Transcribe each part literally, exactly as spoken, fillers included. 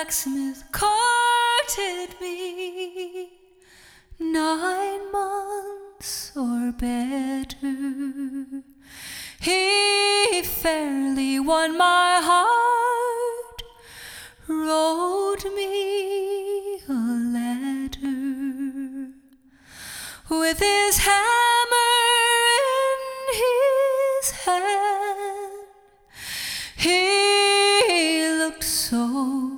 blacksmith courted me nine months or better. He fairly won my heart, wrote me a letter with his hammer in his hand. He looked so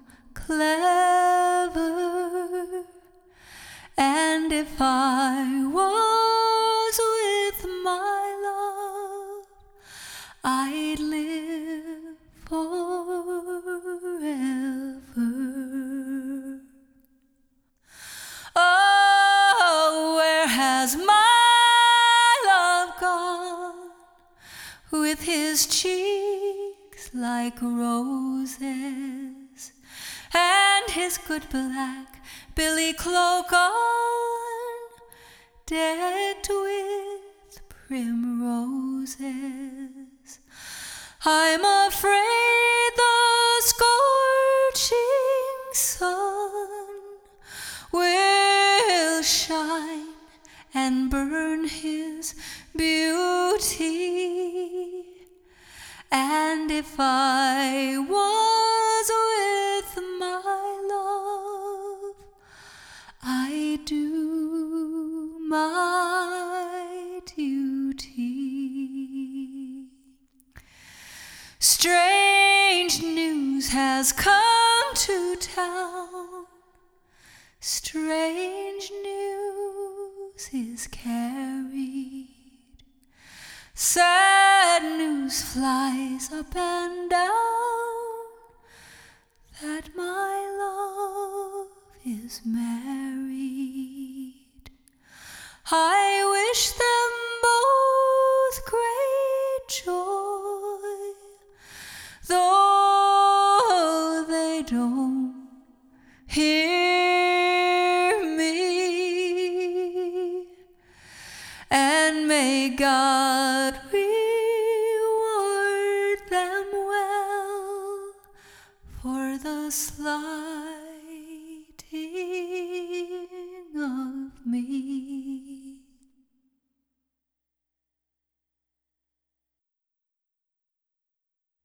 clever, and if I was with my love, I'd live forever. Oh, where has my love gone, with his cheeks like roses and his good black billy cloak on, decked with primroses? I'm afraid the scorching sun will shine and burn his beauty, and if I was with my love, I do my duty. Strange news has come to town, strange news is carried, sad news flies up and down, that my love is married. I wish them both great joy, though they don't hear me, and may God reward them well for the slight